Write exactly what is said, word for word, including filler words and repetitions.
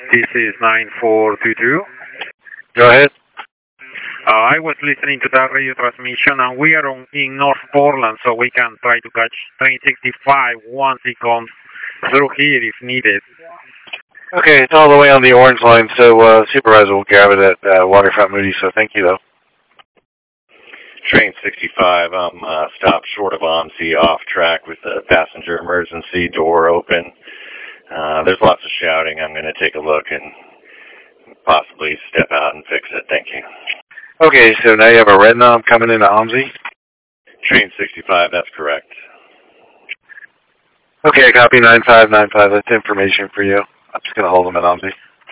This is nine four two two. Go ahead. Uh, I was listening to that radio transmission, and we are on, in North Portland, so we can try to catch train sixty-five once it comes through here if needed. Okay, it's all the way on the orange line, so uh, supervisor will grab it at uh, Waterfront Moody, so thank you, though. Train sixty-five, I'm uh, stopped short of O M S I, off track with the passenger emergency door open. Uh, there's lots of shouting. I'm going to take a look and possibly step out and fix it. Thank you. Okay, so now you have a red knob coming into O M S I? Train sixty-five, that's correct. Okay, copy nine five nine five. That's information for you. I'm just going to hold them at O M S I.